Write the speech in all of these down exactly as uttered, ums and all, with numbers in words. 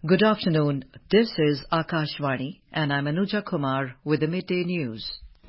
Good afternoon. This is Akashvani, and I'm Anuja Kumar with the Midday News.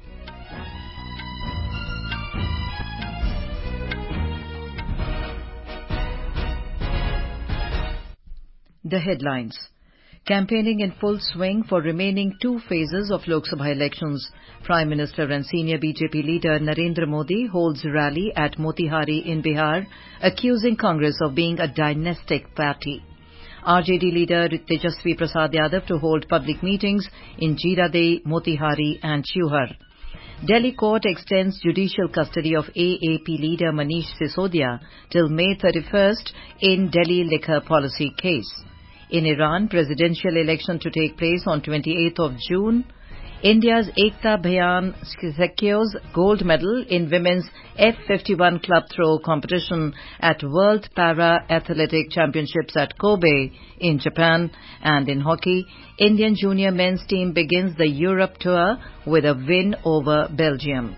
The headlines. Campaigning in full swing for remaining two phases of Lok Sabha elections. Prime Minister and senior B J P leader Narendra Modi holds rally at Motihari in Bihar, accusing Congress of being a dynastic party. R J D leader Tejasvi Prasad Yadav to hold public meetings in Jeeradeh, Motihari and Shivhar. Delhi court extends judicial custody of A A P leader Manish Sisodia till May thirty-first in Delhi liquor policy case. In Iran, presidential election to take place on twenty-eighth of June. India's Ekta Bhayan secures gold medal in women's F fifty-one club throw competition at World Para Athletic Championships at Kobe in Japan. And in hockey, Indian junior men's team begins the Europe tour with a win over Belgium.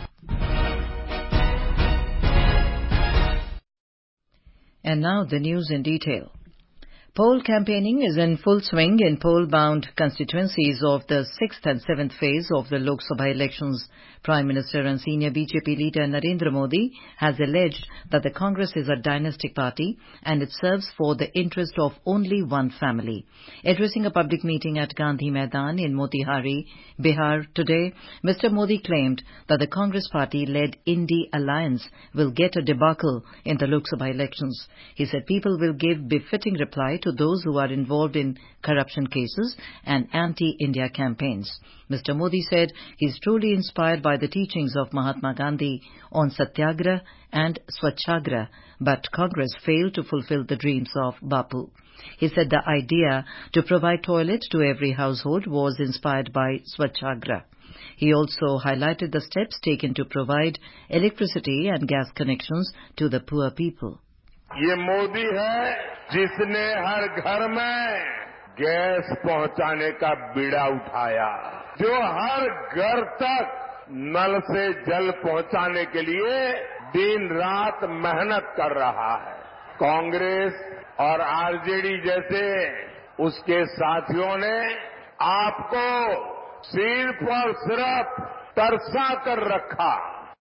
And now the news in detail. Poll campaigning is in full swing in poll-bound constituencies of the sixth and seventh phase of the Lok Sabha elections. Prime Minister and senior B J P leader Narendra Modi has alleged that the Congress is a dynastic party and it serves for the interest of only one family. Addressing a public meeting at Gandhi Maidan in Motihari, Bihar today, Mister Modi claimed that the Congress party-led Indy Alliance will get a debacle in the Lok Sabha elections. He said people will give befitting reply to those who are involved in corruption cases and anti-India campaigns. Mister Modi said he is truly inspired by the teachings of Mahatma Gandhi on Satyagrah and Swachhagrah, but Congress failed to fulfill the dreams of Bapu. He said the idea to provide toilets to every household was inspired by Swachhagrah. He also highlighted the steps taken to provide electricity and gas connections to the poor people. ये मोदी है जिसने हर घर में gas पहुंचाने का बीड़ा उठाया, जो हर घर तक नल से जल पहुंचाने के लिए दिन रात मेहनत कर रहा है. कांग्रेस और आरजेडी जैसे उसके साथियों ने आपको सिर्फ और सिर्फ तरसा कर रखा.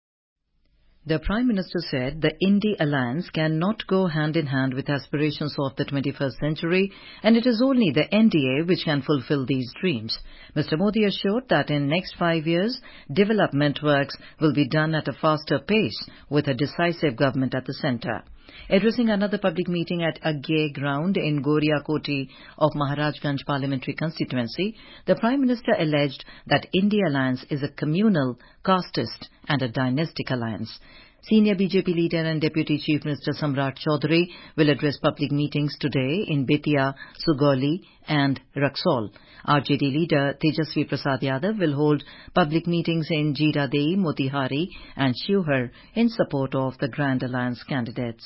The Prime Minister said the Indy Alliance cannot go hand in hand with aspirations of the twenty-first century, and it is only the N D A which can fulfill these dreams. Mister Modi assured that in next five years, development works will be done at a faster pace with a decisive government at the centre. Addressing another public meeting at Agye ground in Goria Koti of Maharajganj parliamentary constituency, the Prime Minister alleged that Indy Alliance is a communal, casteist and a dynastic alliance. Senior B J P leader and Deputy Chief Minister Samrat Chaudhary will address public meetings today in Betia, Sugauli and Raxaul. R J D leader Tejasvi Prasad Yadav will hold public meetings in Jeeradeh, Motihari and Shivhar in support of the Grand Alliance candidates.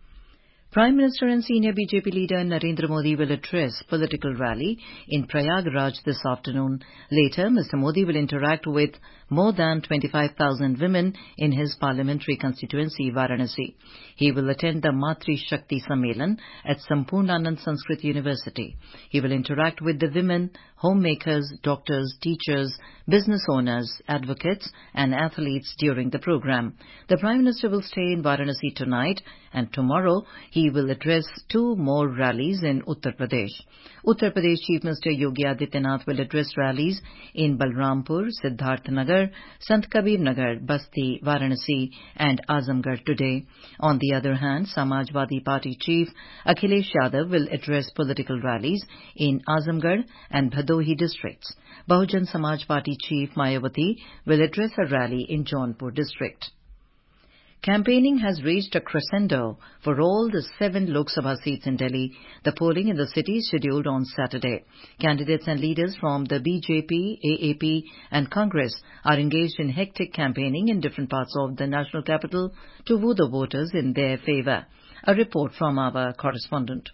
Prime Minister and senior B J P leader Narendra Modi will address political rally in Prayagraj this afternoon. Later, Mister Modi will interact with more than twenty-five thousand women in his parliamentary constituency, Varanasi. He will attend the Matri Shakti Sammelan at Sampurnanand Sanskrit University. He will interact with the women, homemakers, doctors, teachers, business owners, advocates and athletes during the program. The Prime Minister will stay in Varanasi tonight, and tomorrow he will address two more rallies in Uttar Pradesh. Uttar Pradesh Chief Minister Yogi Adityanath will address rallies in Balrampur, Siddharth Nagar, Sant Kabir Nagar, Basti, Varanasi and Azamgarh today. On the other hand, Samajwadi Party Chief Akhilesh Yadav will address political rallies in Azamgarh and Bhadohi districts. Bahujan Samaj Party Chief Mayawati will address a rally in Jaunpur district. Campaigning has reached a crescendo for all the seven Lok Sabha seats in Delhi. The polling in the city is scheduled on Saturday. Candidates and leaders from the B J P, A A P and Congress are engaged in hectic campaigning in different parts of the national capital to woo the voters in their favour. A report from our correspondent.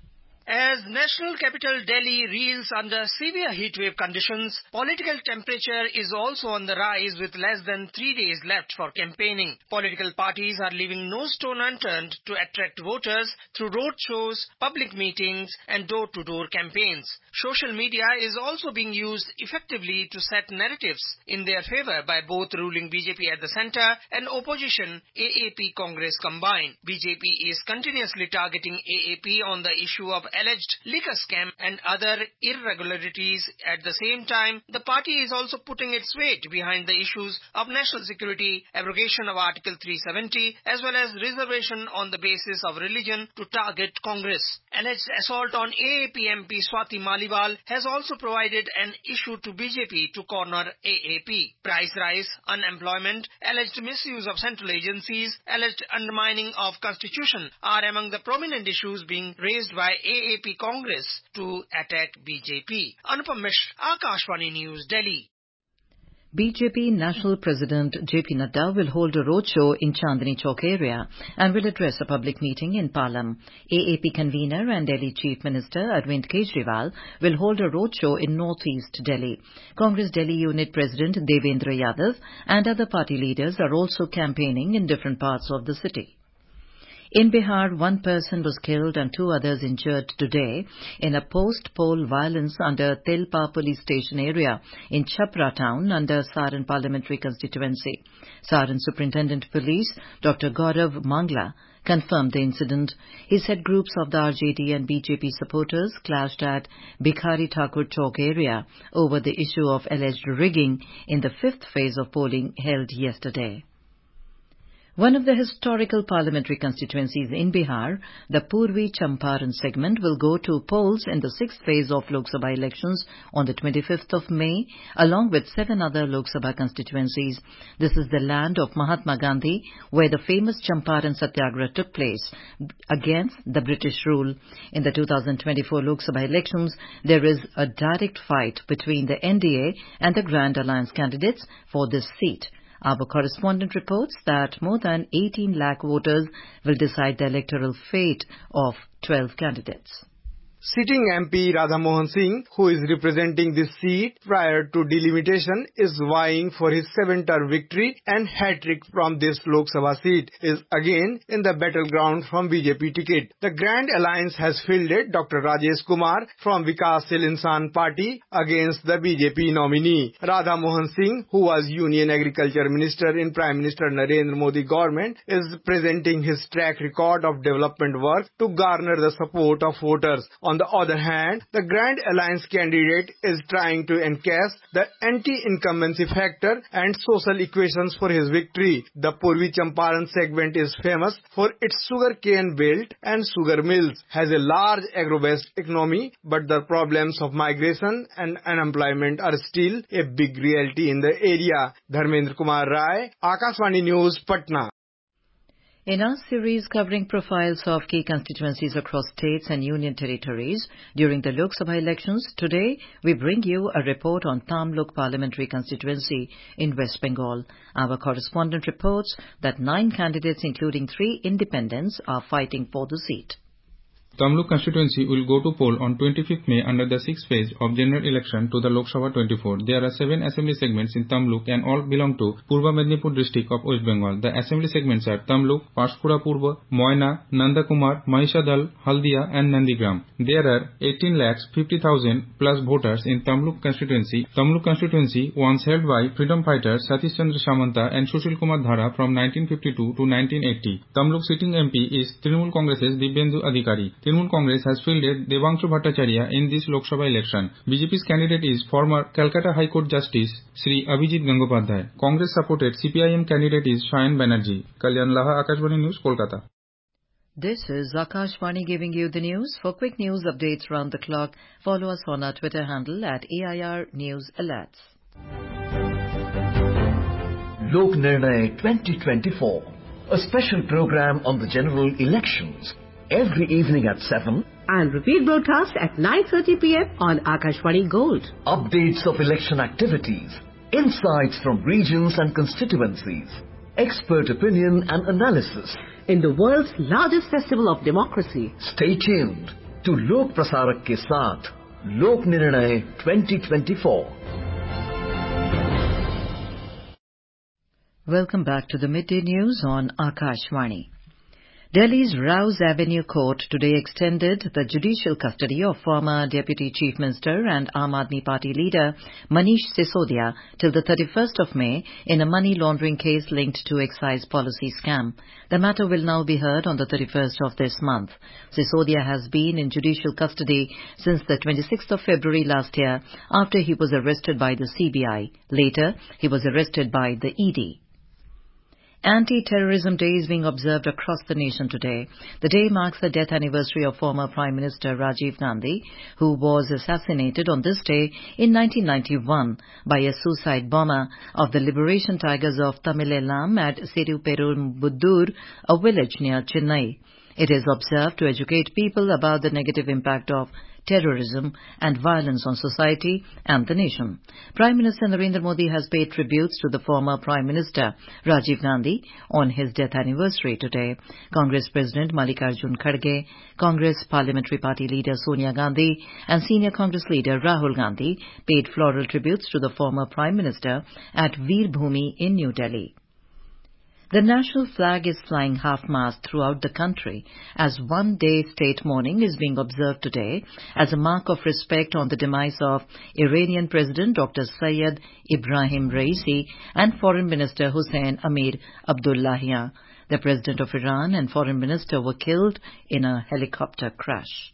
As national capital Delhi reels under severe heatwave conditions, political temperature is also on the rise with less than three days left for campaigning. Political parties are leaving no stone unturned to attract voters through road shows, public meetings and door-to-door campaigns. Social media is also being used effectively to set narratives in their favor by both ruling B J P at the centre and opposition A A P Congress combined. B J P is continuously targeting A A P on the issue of alleged liquor scam and other irregularities. At the same time, the party is also putting its weight behind the issues of national security, abrogation of Article three seventy, as well as reservation on the basis of religion to target Congress. Alleged assault on A A P M P Swati Maliwal has also provided an issue to B J P to corner A A P. Price rise, unemployment, alleged misuse of central agencies, alleged undermining of constitution are among the prominent issues being raised by A A P Congress to attack B J P. Anupam Mishra, Akashvani News, Delhi. B J P National President J P Nadda will hold a roadshow in Chandni Chowk area and will address a public meeting in Palam. A A P convener and Delhi Chief Minister Arvind Kejriwal will hold a roadshow in northeast Delhi. Congress Delhi Unit President Devendra Yadav and other party leaders are also campaigning in different parts of the city. In Bihar, one person was killed and two others injured today in a post-poll violence under Telpa police station area in Chhapra town under Saran parliamentary constituency. Saran Superintendent Police Doctor Gaurav Mangla confirmed the incident. He said groups of the R J D and B J P supporters clashed at Bhikhari Thakur Chowk area over the issue of alleged rigging in the fifth phase of polling held yesterday. One of the historical parliamentary constituencies in Bihar, the Purvi Champaran segment, will go to polls in the sixth phase of Lok Sabha elections on the twenty-fifth of May, along with seven other Lok Sabha constituencies. This is the land of Mahatma Gandhi, where the famous Champaran Satyagraha took place against the British rule. In the two thousand twenty-four Lok Sabha elections, there is a direct fight between the N D A and the Grand Alliance candidates for this seat. Our correspondent reports that more than eighteen lakh voters will decide the electoral fate of twelve candidates. Sitting M P Radha Mohan Singh, who is representing this seat prior to delimitation, is vying for his seven-term victory and hat-trick from this Lok Sabha seat, is again in the battleground from B J P ticket. The Grand Alliance has fielded Doctor Rajesh Kumar from Vikasil Insan Party against the B J P nominee. Radha Mohan Singh, who was Union Agriculture Minister in Prime Minister Narendra Modi government, is presenting his track record of development work to garner the support of voters. On the other hand, the Grand Alliance candidate is trying to encash the anti-incumbency factor and social equations for his victory. The Purvi Champaran segment is famous for its sugarcane belt and sugar mills, has a large agro-based economy, but the problems of migration and unemployment are still a big reality in the area. Dharmendra Kumar Rai, Akashvani News, Patna. In our series covering profiles of key constituencies across states and union territories during the Lok Sabha elections, today we bring you a report on Tamluk parliamentary constituency in West Bengal. Our correspondent reports that nine candidates, including three independents, are fighting for the seat. Tamluk constituency will go to poll on twenty-fifth May under the sixth phase of general election to the Lok Sabha twenty-four. There are seven assembly segments in Tamluk and all belong to Purva Mednipur district of West Bengal. The assembly segments are Tamluk, Pashpura Purva, Moyna, Nandakumar, Mahishadal, Haldia and Nandigram. There are eighteen lakhs fifty thousand plus voters in Tamluk constituency. Tamluk constituency once held by freedom fighters Satish Chandra Samanta and Sushil Kumar Dhara from nineteen fifty-two to nineteen eighty. Tamluk sitting M P is Trinamool Congress's Dibyendu Adhikari. Trinamool Congress has fielded Devanshu Bhattacharya in this Lok Sabha election. B J P's candidate is former Calcutta High Court Justice Sri Abhijit Gangopadhyay. Congress supported C P I M candidate is Shayan Banerjee. Kalyan Laha, Akashvani News, Kolkata. This is Akashvani giving you the news. For quick news updates round the clock, follow us on our Twitter handle at A I R News Alerts. Lok Nirnay twenty twenty-four, a special program on the general elections, every evening at seven and repeat broadcast at nine thirty p m on Akashvani Gold. Updates of election activities, insights from regions and constituencies, expert opinion and analysis in the world's largest festival of democracy. Stay tuned. to Lok Prasarak ke saath Lok Nirnay twenty twenty-four. Welcome back to the Midday News on Akashvani. Delhi's Rouse Avenue Court today extended the judicial custody of former Deputy Chief Minister and Aam Aadmi Party leader Manish Sisodia till the thirty-first of May in a money laundering case linked to excise policy scam. The matter will now be heard on the thirty-first of this month. Sisodia has been in judicial custody since the twenty-sixth of February last year after he was arrested by the C B I. Later, he was arrested by the E D. Anti-Terrorism Day is being observed across the nation today. The day marks the death anniversary of former Prime Minister Rajiv Gandhi, who was assassinated on this day in nineteen ninety-one by a suicide bomber of the Liberation Tigers of Tamil Eelam at Siruperumbudur, a village near Chennai. It is observed to educate people about the negative impact of terrorism and violence on society and the nation. Prime Minister Narendra Modi has paid tributes to the former Prime Minister Rajiv Gandhi on his death anniversary today. Congress President Mallikarjun Kharge, Congress Parliamentary Party leader Sonia Gandhi and senior Congress leader Rahul Gandhi paid floral tributes to the former Prime Minister at Veer Bhoomi in New Delhi. The national flag is flying half-mast throughout the country as one-day state mourning is being observed today as a mark of respect on the demise of Iranian President Doctor Sayyid Ibrahim Raisi and Foreign Minister Hussein Amir Abdullahian. The President of Iran and Foreign Minister were killed in a helicopter crash.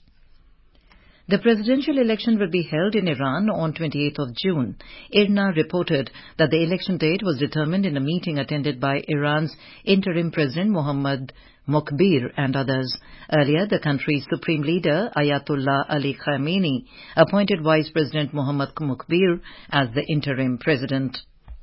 The presidential election will be held in Iran on twenty-eighth of June. I R N A reported that the election date was determined in a meeting attended by Iran's interim president Mohammad Mokhbir and others. Earlier, the country's supreme leader Ayatollah Ali Khamenei appointed Vice President Mohammad Mokhbir as the interim president.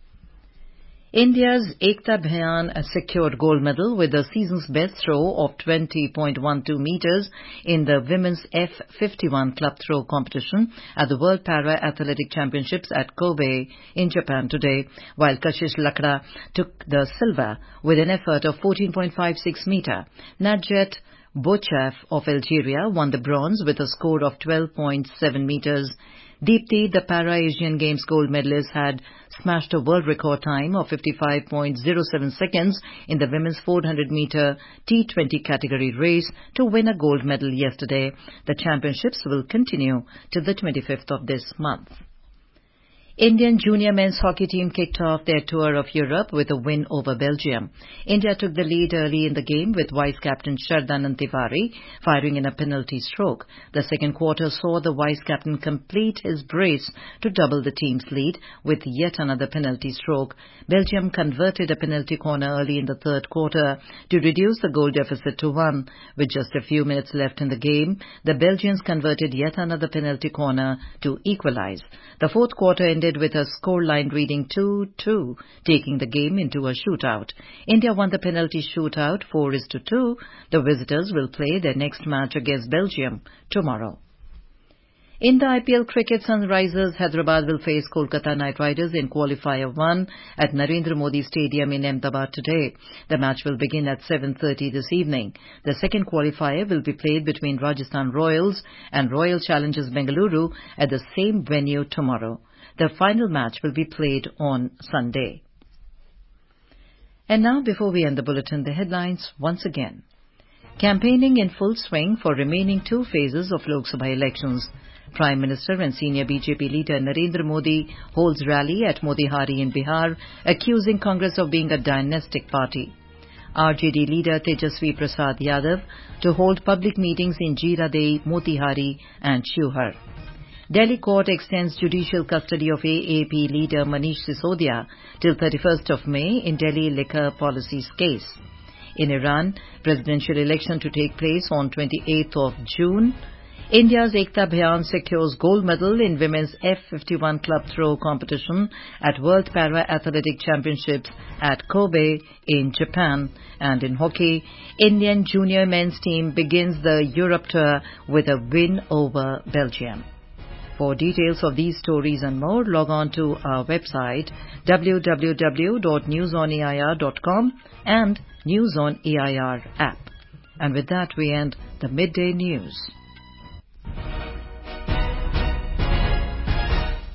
India's Ekta Bhayan secured gold medal with the season's best throw of twenty point one two meters in the women's F fifty-one club throw competition at the World Para Athletic Championships at Kobe in Japan today, while Kashish Lakra took the silver with an effort of fourteen point five six meter. Nadjet Bouchaf of Algeria won the bronze with a score of twelve point seven meters. Deepti, the Para-Asian Games gold medalist, had smashed a world record time of fifty-five point zero seven seconds in the women's four hundred meter T twenty category race to win a gold medal yesterday. The championships will continue till the twenty-fifth of this month. Indian junior men's hockey team kicked off their tour of Europe with a win over Belgium. India took the lead early in the game with vice-captain Shardanand Tiwari firing in a penalty stroke. The second quarter saw the vice-captain complete his brace to double the team's lead with yet another penalty stroke. Belgium converted a penalty corner early in the third quarter to reduce the goal deficit to one. With just a few minutes left in the game, the Belgians converted yet another penalty corner to equalize. The fourth quarter ended with a scoreline reading two two, taking the game into a shootout. India won the penalty shootout four to two. The visitors will play their next match against Belgium tomorrow. In the I P L cricket, Sunrisers Hyderabad will face Kolkata Knight Riders in Qualifier one at Narendra Modi Stadium in Ahmedabad today. The match will begin at seven thirty this evening. The second qualifier will be played between Rajasthan Royals and Royal Challengers Bengaluru at the same venue tomorrow. The final match will be played on Sunday. And now, before we end the bulletin, the headlines once again. Campaigning in full swing for remaining two phases of Lok Sabha elections. Prime Minister and senior B J P leader Narendra Modi holds rally at Motihari in Bihar, accusing Congress of being a dynastic party. R J D leader Tejasvi Prasad Yadav to hold public meetings in Jiradei, Motihari and Shivhar. Delhi court extends judicial custody of A A P leader Manish Sisodia till thirty-first of May in Delhi liquor policies case. In Iran, presidential election to take place on twenty-eighth of June. India's Ekta Bhayan secures gold medal in women's F fifty-one club throw competition at World Para Athletic Championships at Kobe in Japan. And in hockey, Indian junior men's team begins the Europe tour with a win over Belgium. For details of these stories and more, log on to our website w w w dot news on a i r dot com and News on A I R app. And with that, we end the Midday News.